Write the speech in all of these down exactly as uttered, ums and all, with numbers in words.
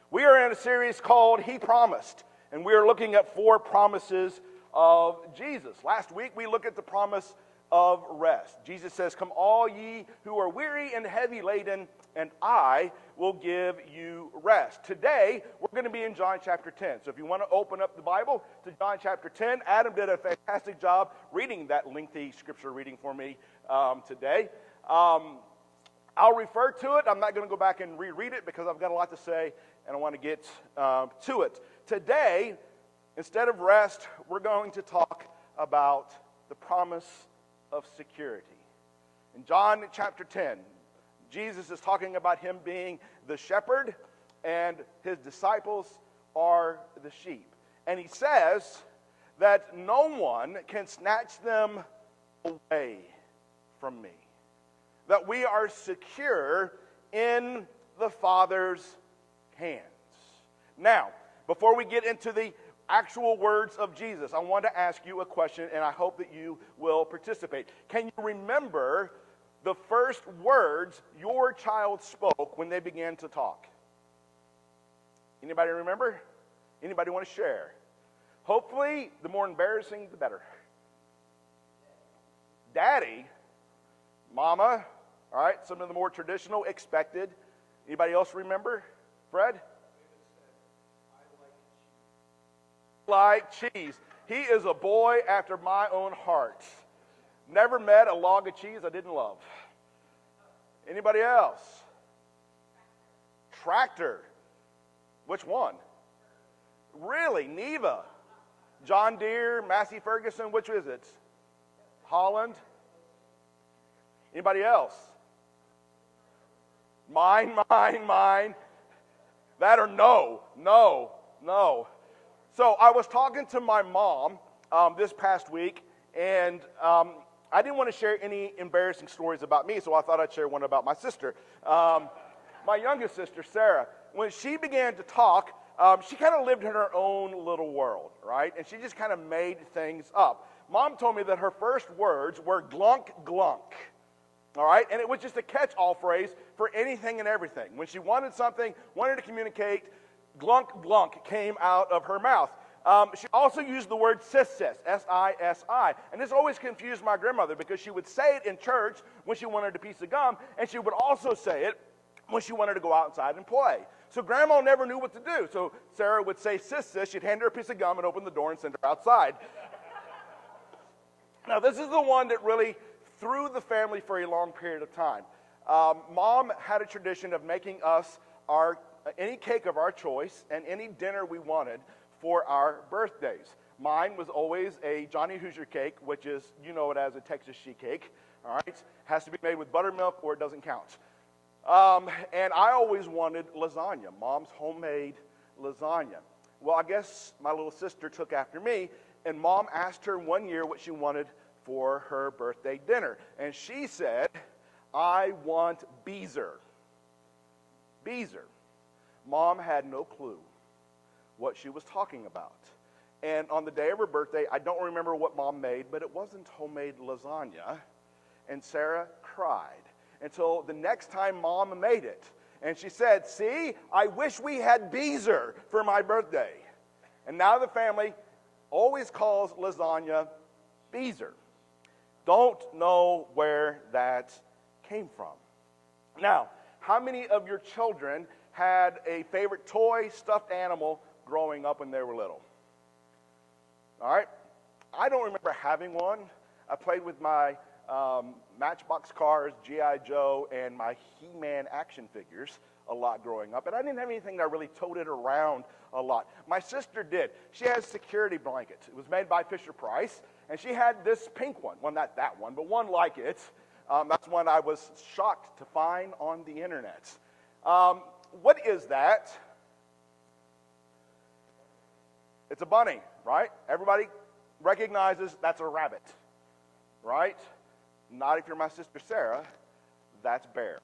We are in a series called He Promised, and we are looking at four promises of Jesus. Last week we looked at the promise of rest. Jesus says, "Come all ye who are weary and heavy laden, and I will give you rest." Today we're going to be in John chapter ten. So if you want to open up the Bible to John chapter ten, Adam did a fantastic job reading that lengthy scripture reading for me um, today. Um, I'll refer to it. I'm not going to go back and reread it because I've got a lot to say and I want to get uh, to it. Today, instead of rest, we're going to talk about the promise of security. In John chapter ten, Jesus is talking about him being the shepherd and his disciples are the sheep. And he says that no one can snatch them away from me. That we are secure in the Father's hands. Now, before we get into the actual words of Jesus, I want to ask you a question, and I hope that you will participate. Can you remember the first words your child spoke when they began to talk? Anybody remember? Anybody want to share? Hopefully, the more embarrassing, the better. Daddy, Mama, all right, some of the more traditional, expected. Anybody else remember? Fred? Like cheese. He is a boy after my own heart. Never met a log of cheese I didn't love. Anybody else? Tractor. Which one? Really? Neva? John Deere? Massey Ferguson? Which is it? Holland? Anybody else? Mine, mine, mine. That or no, no, no. So I was talking to my mom um, this past week, and um, I didn't want to share any embarrassing stories about me, so I thought I'd share one about my sister. Um, my youngest sister, Sarah, when she began to talk, um, she kind of lived in her own little world, right? And she just kind of made things up. Mom told me that her first words were glunk, glunk. All right, and it was just a catch-all phrase for anything and everything. When she wanted something, wanted to communicate, glunk, glunk came out of her mouth. Um, she also used the word sis-sis, S I S I. And this always confused my grandmother because she would say it in church when she wanted a piece of gum, and she would also say it when she wanted to go outside and play. So Grandma never knew what to do. So Sarah would say sis-sis, she'd hand her a piece of gum and open the door and send her outside. Now, this is the one that really through the family for a long period of time. Um, Mom had a tradition of making us our any cake of our choice and any dinner we wanted for our birthdays. Mine was always a Johnny Hoosier cake, which is, you know it as a Texas sheet cake. All right, has to be made with buttermilk or it doesn't count. Um, and I always wanted lasagna, Mom's homemade lasagna. Well, I guess my little sister took after me, and Mom asked her one year what she wanted for her birthday dinner. And she said, "I want Beezer." Beezer. Mom had no clue what she was talking about. And on the day of her birthday, I don't remember what Mom made, but it wasn't homemade lasagna. And Sarah cried until the next time Mom made it. And she said, "See, I wish we had Beezer for my birthday." And now the family always calls lasagna Beezer. Don't know where that came from. Now, how many of your children had a favorite toy, stuffed animal growing up when they were little? All right. I don't remember having one. I played with my um, Matchbox cars, G I Joe, and my He-Man action figures a lot growing up. And I didn't have anything that I really toted around a lot. My sister did. She has security blankets. It was made by Fisher-Price. And she had this pink one. Well, not that one, but one like it. Um, that's one I was shocked to find on the internet. Um, what is that? It's a bunny, right? Everybody recognizes that's a rabbit, right? Not if you're my sister Sarah. That's Bear.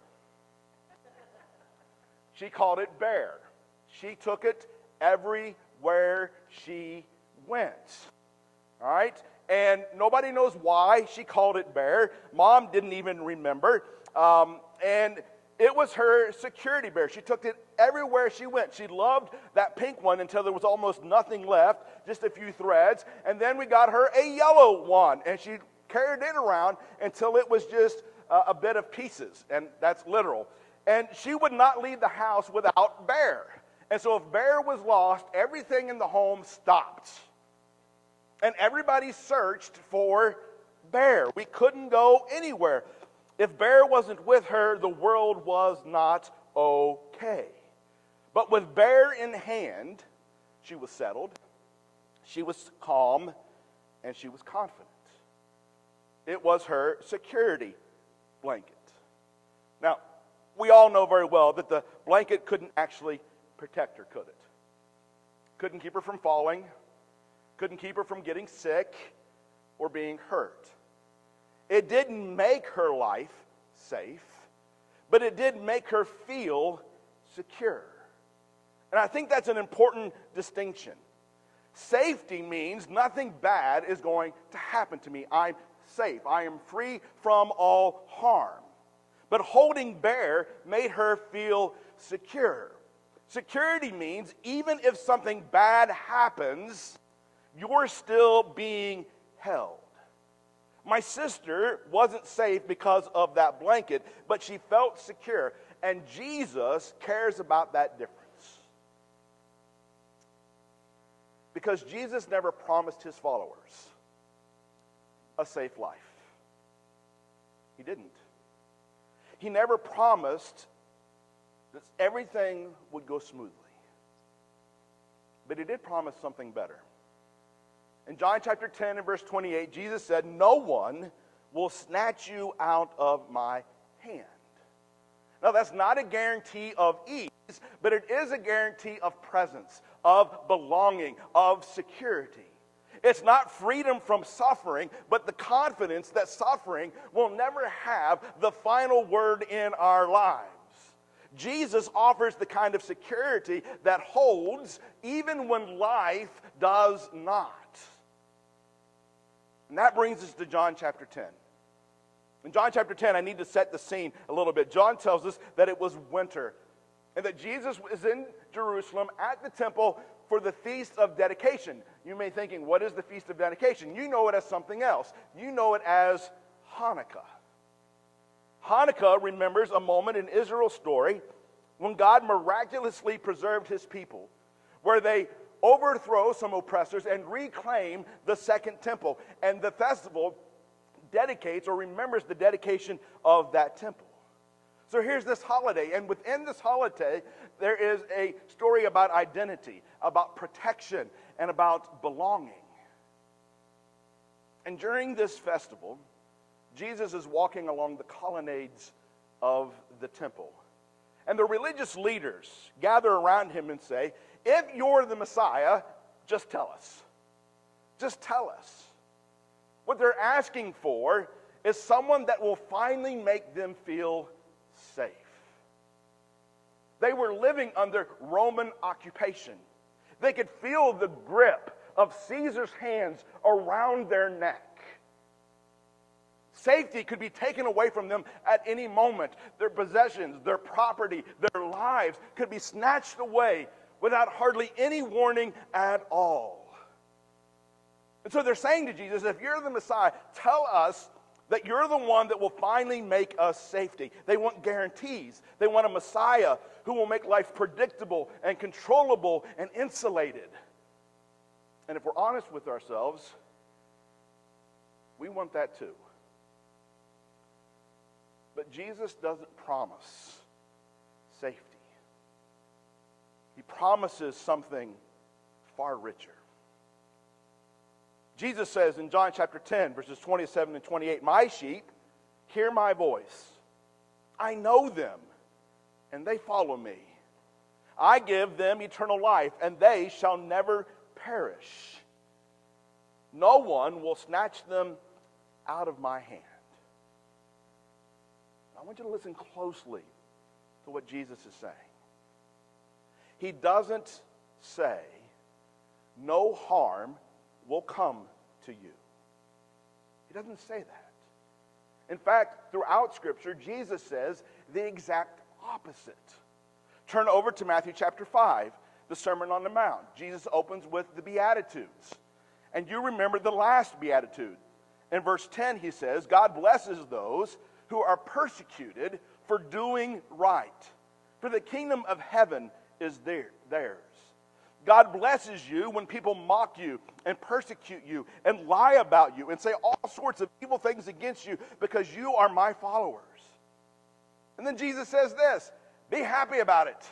She called it Bear. She took it everywhere she went. All right? And nobody knows why she called it Bear. Mom didn't even remember. Um, and It was her security bear. She took it everywhere she went. She loved that pink one until there was almost nothing left, just a few threads. And then we got her a yellow one, and she carried it around until it was just uh, a bit of pieces, and that's literal. And she would not leave the house without Bear. And so if Bear was lost, everything in the home stopped. And everybody searched for Bear. We couldn't go anywhere. If Bear wasn't with her, the world was not okay. But with Bear in hand, she was settled, she was calm, and she was confident. It was her security blanket. Now, we all know very well that the blanket couldn't actually protect her, could it? Couldn't keep her from falling, couldn't keep her from getting sick or being hurt. It didn't make her life safe, but it did make her feel secure. And I think that's an important distinction. Safety means nothing bad is going to happen to me. I'm safe. I am free from all harm. But holding Bear made her feel secure. Security means even if something bad happens, you're still being held. My sister wasn't safe because of that blanket, but she felt secure. And Jesus cares about that difference. Because Jesus never promised his followers a safe life. He didn't. He never promised that everything would go smoothly. But he did promise something better. In John chapter ten and verse twenty-eight, Jesus said, "No one will snatch you out of my hand." Now, that's not a guarantee of ease, but it is a guarantee of presence, of belonging, of security. It's not freedom from suffering, but the confidence that suffering will never have the final word in our lives. Jesus offers the kind of security that holds even when life does not. And that brings us to John chapter ten. In John chapter ten, I need to set the scene a little bit. John tells us that it was winter and that Jesus was in Jerusalem at the temple for the Feast of Dedication. You may be thinking, what is the Feast of Dedication? You know it as something else. You know it as Hanukkah. Hanukkah remembers a moment in Israel's story when God miraculously preserved his people, where they overthrow some oppressors and reclaim the second temple. And the festival dedicates or remembers the dedication of that temple. So here's this holiday, and within this holiday, there is a story about identity, about protection, and about belonging. And during this festival, Jesus is walking along the colonnades of the temple. And the religious leaders gather around him and say, "If you're the Messiah, just tell us. Just tell us." What they're asking for is someone that will finally make them feel safe. They were living under Roman occupation. They could feel the grip of Caesar's hands around their neck. Safety could be taken away from them at any moment. Their possessions, their property, their lives could be snatched away without hardly any warning at all. And so they're saying to Jesus, if you're the Messiah, tell us that you're the one that will finally make us safety. They want guarantees. They want a Messiah who will make life predictable and controllable and insulated. And if we're honest with ourselves, we want that too. But Jesus doesn't promise safety. He promises something far richer. Jesus says in John chapter ten, verses twenty-seven and twenty-eight, "My sheep hear my voice. I know them, and they follow me. I give them eternal life, and they shall never perish. No one will snatch them out of my hand." I want you to listen closely to what Jesus is saying. He doesn't say, no harm will come to you. He doesn't say that. In fact, throughout Scripture, Jesus says the exact opposite. Turn over to Matthew chapter five, the Sermon on the Mount. Jesus opens with the Beatitudes. And you remember the last Beatitude. In verse ten, he says, God blesses those who are persecuted for doing right, for the kingdom of heaven is their, theirs. God blesses you when people mock you and persecute you and lie about you and say all sorts of evil things against you because you are my followers. And then Jesus says this, be happy about it.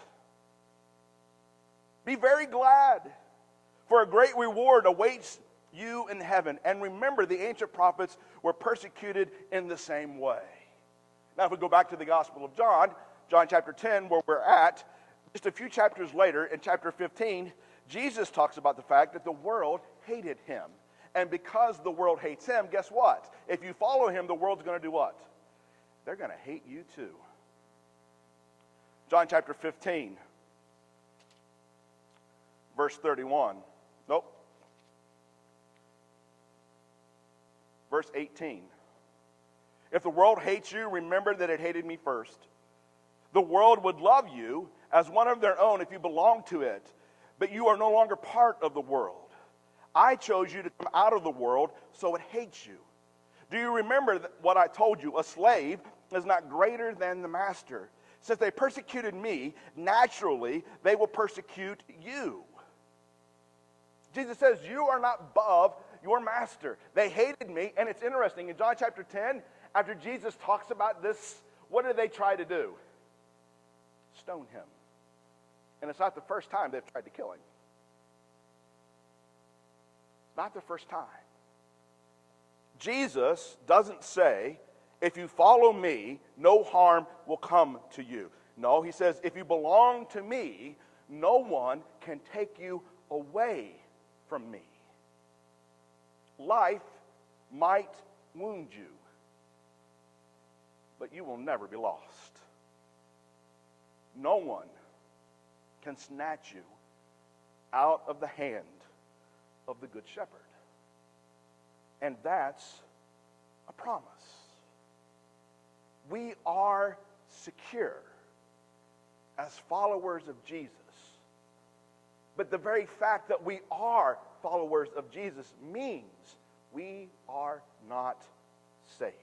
Be very glad, for a great reward awaits you in heaven. And remember, the ancient prophets were persecuted in the same way. Now, if we go back to the Gospel of John, John chapter ten, where we're at, just a few chapters later, in chapter fifteen, Jesus talks about the fact that the world hated him. And because the world hates him, guess what? If you follow him, the world's going to do what? They're going to hate you too. John chapter fifteen, verse thirty-one. Nope. Verse eighteen. If the world hates you, remember that it hated me first. The world would love you as one of their own if you belong to it, but you are no longer part of the world. I chose you to come out of the world, so it hates you. Do you remember what I told you? A slave is not greater than the master. Since they persecuted me, naturally they will persecute you. Jesus says, you are not above your master. They hated me, and it's interesting. In John chapter ten, after Jesus talks about this, what do they try to do? Stone him. And it's not the first time they've tried to kill him. It's not the first time. Jesus doesn't say, if you follow me, no harm will come to you. No, he says, if you belong to me, no one can take you away from me. Life might wound you, but you will never be lost. No one can snatch you out of the hand of the Good Shepherd. And that's a promise. We are secure as followers of Jesus. But the very fact that we are followers of Jesus means we are not safe.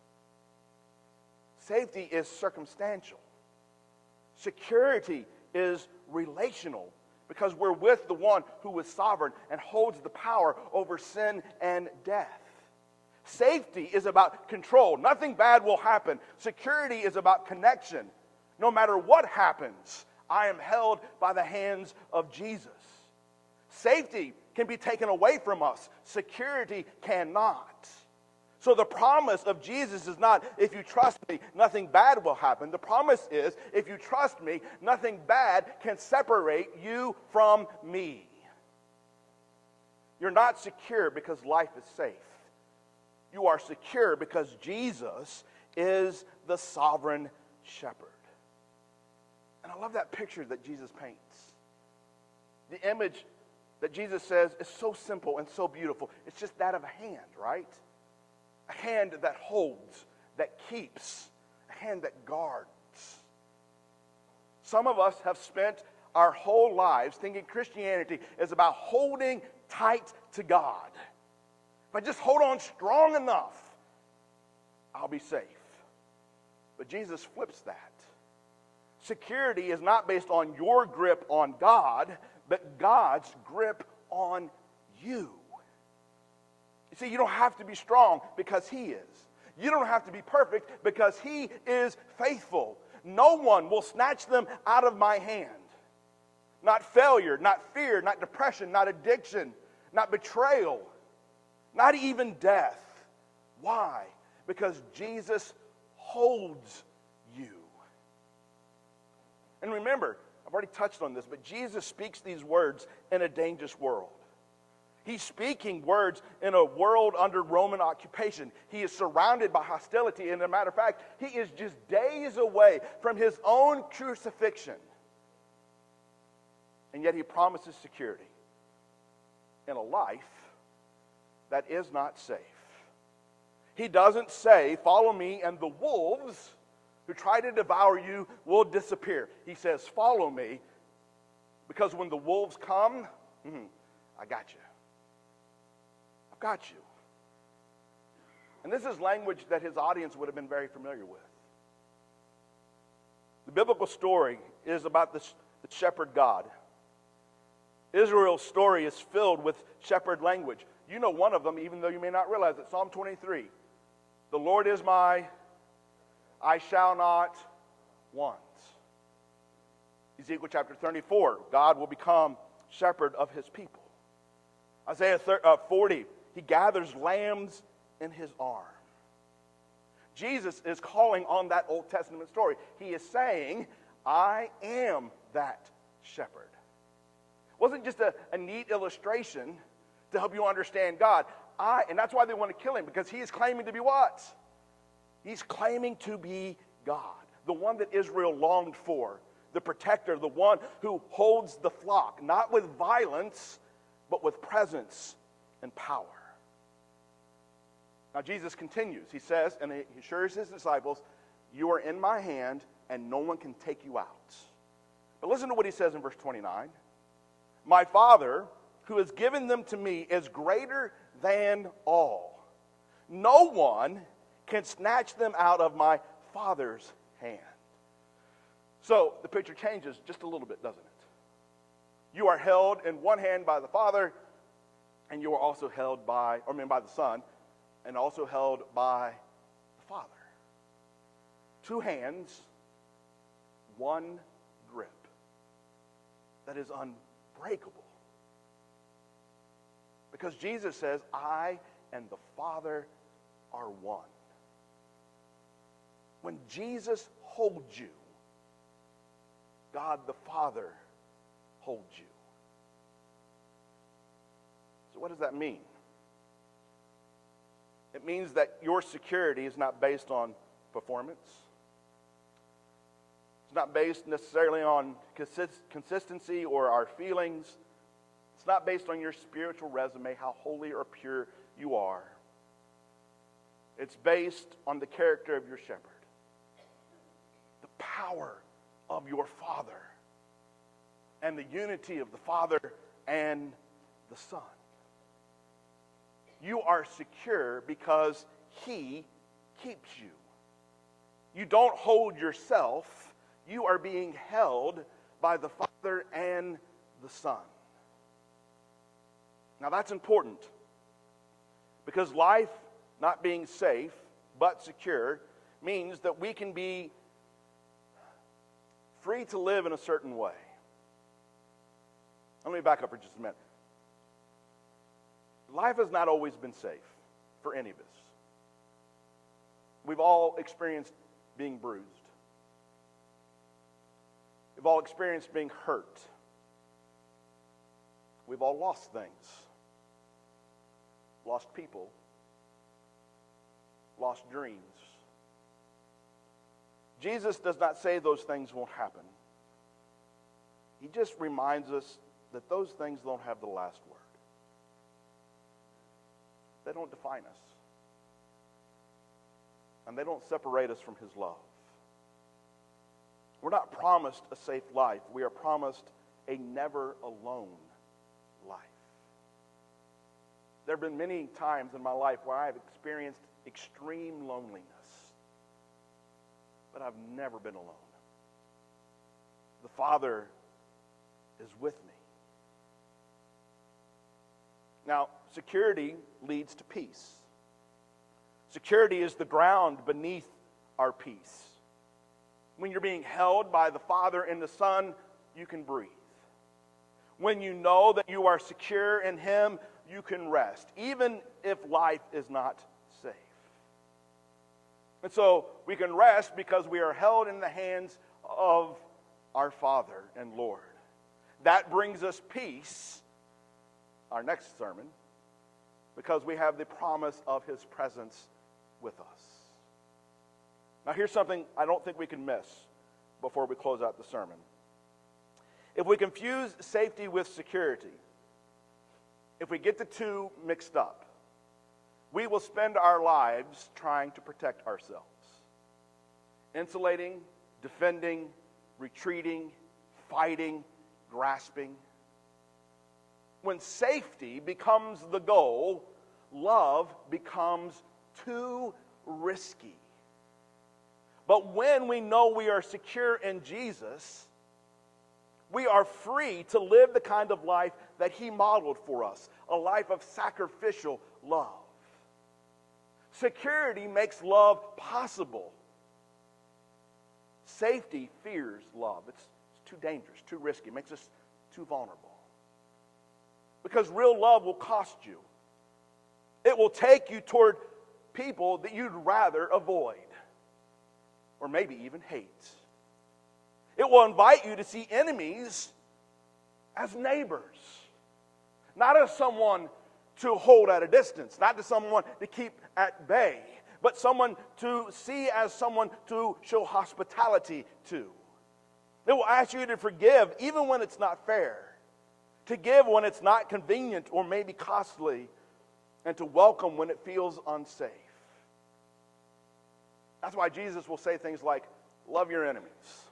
Safety is circumstantial. Security is relational because we're with the one who is sovereign and holds the power over sin and death. Safety is about control. Nothing bad will happen. Security is about connection. No matter what happens, I am held by the hands of Jesus. Safety can be taken away from us. Security cannot. So the promise of Jesus is not, if you trust me, nothing bad will happen. The promise is, if you trust me, nothing bad can separate you from me. You're not secure because life is safe. You are secure because Jesus is the sovereign shepherd. And I love that picture that Jesus paints. The image that Jesus says is so simple and so beautiful. It's just that of a hand, right? A hand that holds, that keeps, a hand that guards. Some of us have spent our whole lives thinking Christianity is about holding tight to God. If I just hold on strong enough, I'll be safe. But Jesus flips that. Security is not based on your grip on God, but God's grip on you. You see, you don't have to be strong because He is. You don't have to be perfect because He is faithful. No one will snatch them out of my hand. Not failure, not fear, not depression, not addiction, not betrayal, not even death. Why? Because Jesus holds you. And remember, I've already touched on this, but Jesus speaks these words in a dangerous world. He's speaking words in a world under Roman occupation. He is surrounded by hostility. And as a matter of fact, he is just days away from his own crucifixion. And yet he promises security in a life that is not safe. He doesn't say, follow me and the wolves who try to devour you will disappear. He says, follow me, because when the wolves come, mm, I got you. I've got you. And this is language that his audience would have been very familiar with. The biblical story is about the, the shepherd God. Israel's story is filled with shepherd language. You know one of them, even though you may not realize it. Psalm twenty-three. The Lord is my, I shall not want. Ezekiel chapter thirty-four. God will become shepherd of his people. Isaiah forty. He gathers lambs in his arm. Jesus is calling on that Old Testament story. He is saying, I am that shepherd. It wasn't just a, a neat illustration to help you understand God. I, and that's why they want to kill him, because he is claiming to be what? He's claiming to be God, the one that Israel longed for, the protector, the one who holds the flock, not with violence, but with presence and power. Now Jesus continues. He says, and he assures his disciples, you are in my hand, and no one can take you out. But listen to what he says in verse twenty-nine. My Father, who has given them to me, is greater than all. No one can snatch them out of my Father's hand. So the picture changes just a little bit, doesn't it? You are held in one hand by the Father, and you are also held by, or I mean by the Son, and also held by the Father. Two hands, one grip. That is unbreakable. Because Jesus says, I and the Father are one. When Jesus holds you, God the Father holds you. So what does that mean? It means that your security is not based on performance. It's not based necessarily on consist- consistency or our feelings. It's not based on your spiritual resume, how holy or pure you are. It's based on the character of your shepherd, the power of your Father, and the unity of the Father and the Son. You are secure because he keeps you. You don't hold yourself. You are being held by the Father and the Son. Now that's important, because life not being safe but secure means that we can be free to live in a certain way. Let me back up for just a minute. Life has not always been safe for any of us. We've all experienced being bruised. We've all experienced being hurt. We've all lost things. Lost people. Lost dreams. Jesus does not say those things won't happen. He just reminds us that those things don't have the last word. They don't define us. And they don't separate us from his love. We're not promised a safe life. We are promised a never alone life. There have been many times in my life where I have experienced extreme loneliness. But I've never been alone. The Father is with me. Now, security leads to peace. Security is the ground beneath our peace. When you're being held by the Father and the Son, you can breathe. When you know that you are secure in him, you can rest, even if life is not safe. And so we can rest because we are held in the hands of our Father and Lord. That brings us peace, our next sermon, because we have the promise of his presence with us. Now here's something I don't think we can miss before we close out the sermon. If we confuse safety with security, if we get the two mixed up, we will spend our lives trying to protect ourselves insulating, defending, retreating, fighting, grasping. When safety becomes the goal, love becomes too risky. But when we know we are secure in Jesus, we are free to live the kind of life that He modeled for us, a life of sacrificial love. Security makes love possible. Safety fears love. It's, it's too dangerous, too risky. It makes us too vulnerable. Because real love will cost you. It will take you toward people that you'd rather avoid, or maybe even hate. It will invite you to see enemies as neighbors, not as someone to hold at a distance, not as someone to keep at bay, but someone to see as someone to show hospitality to. It will ask you to forgive even when it's not fair, to give when it's not convenient or maybe costly, and to welcome when it feels unsafe. That's why Jesus will say things like, love your enemies.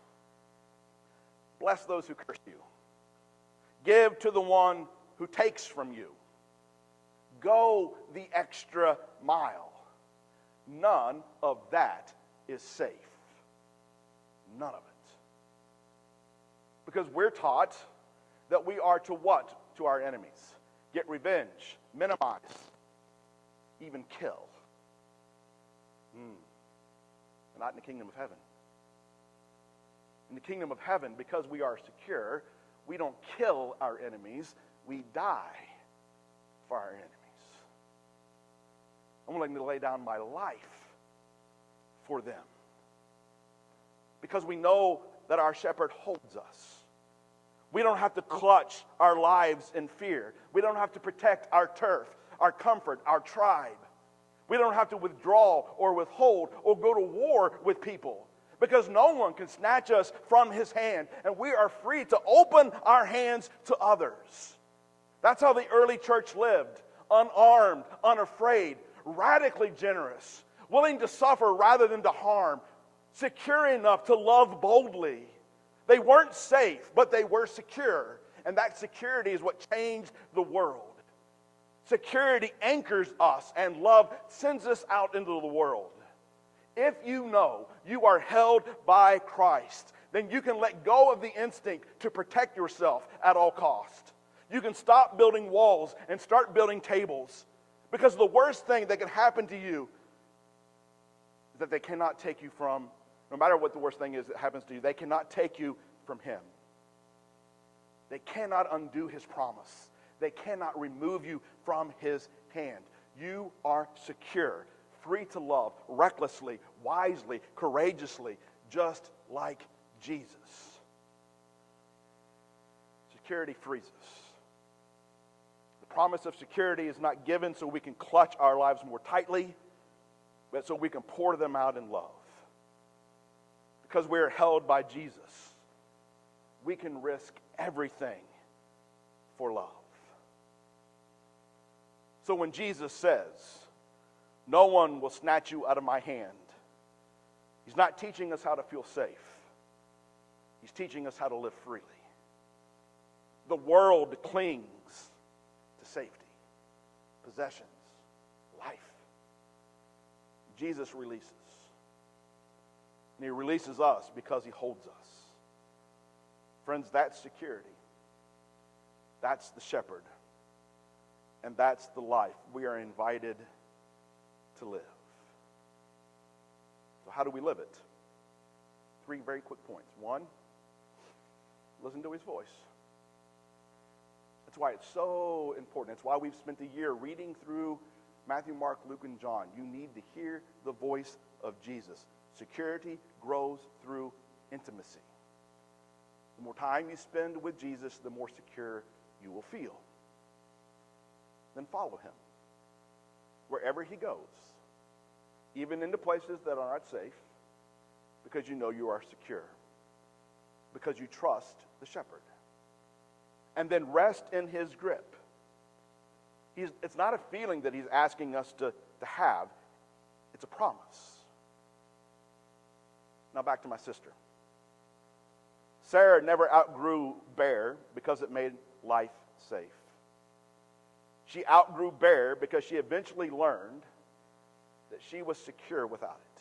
Bless those who curse you. Give to the one who takes from you. Go the extra mile. None of that is safe. None of it. Because we're taught that we are to what to our enemies? Get revenge, minimize, even kill. Hmm. Not in the kingdom of heaven. In the kingdom of heaven, because we are secure, we don't kill our enemies, we die for our enemies. I'm willing to lay down my life for them. Because we know that our shepherd holds us. We don't have to clutch our lives in fear. We don't have to protect our turf, our comfort, our tribe. We don't have to withdraw or withhold or go to war with people, because no one can snatch us from His hand, and we are free to open our hands to others. That's how the early church lived, unarmed, unafraid, radically generous, willing to suffer rather than to harm, secure enough to love boldly. They weren't safe, but they were secure, and that security is what changed the world. Security anchors us, and love sends us out into the world. If you know you are held by Christ, then you can let go of the instinct to protect yourself at all cost. You can stop building walls and start building tables, because the worst thing that can happen to you is that they cannot take you from, no matter what the worst thing is that happens to you, they cannot take you from Him. They cannot undo His promise. They cannot remove you from His hand. You are secure, free to love, recklessly, wisely, courageously, just like Jesus. Security frees us. The promise of security is not given so we can clutch our lives more tightly, but so we can pour them out in love. Because we are held by Jesus, we can risk everything for love. So when Jesus says, no one will snatch you out of my hand, He's not teaching us how to feel safe. He's teaching us how to live freely. The world clings to safety, possessions, life. Jesus releases. And He releases us because He holds us. Friends, that's security. That's the shepherd. And that's the life we are invited to live. So how do we live it? Three very quick points. One, listen to His voice. That's why it's so important. That's why we've spent a year reading through Matthew, Mark, Luke, and John. You need to hear the voice of Jesus. Security grows through intimacy. The more time you spend with Jesus, the more secure you will feel. Then follow Him wherever He goes, even into places that are not safe, because you know you are secure, because you trust the shepherd. And then rest in His grip. He's, it's not a feeling that He's asking us to, to have. It's a promise. Now back to my sister. Sarah never outgrew Bear because it made life safe. She outgrew Bear because she eventually learned that she was secure without it.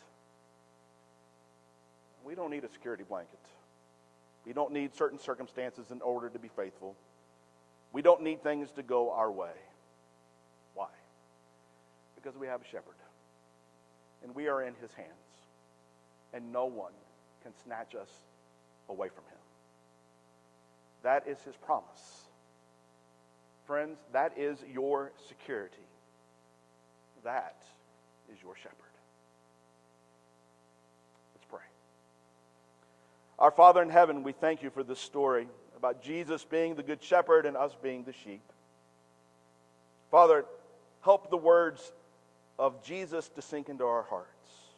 We don't need a security blanket. We don't need certain circumstances in order to be faithful. We don't need things to go our way. Why? Because we have a shepherd. And we are in his hands. And no one can snatch us away from him. That is his promise. Friends, that is your security. That is your shepherd. Let's pray. Our Father in heaven, we thank you for this story about Jesus being the good shepherd and us being the sheep. Father, help the words of Jesus to sink into our hearts.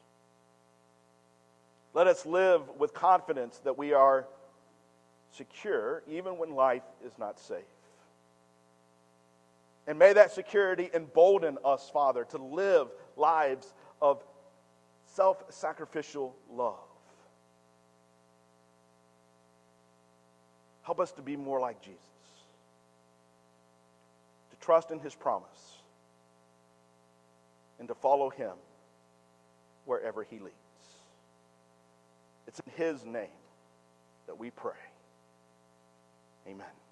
Let us live with confidence that we are secure even when life is not safe. And may that security embolden us, Father, to live lives of self-sacrificial love. Help us to be more like Jesus, to trust in his promise, and to follow him wherever he leads. It's in his name that we pray. Amen.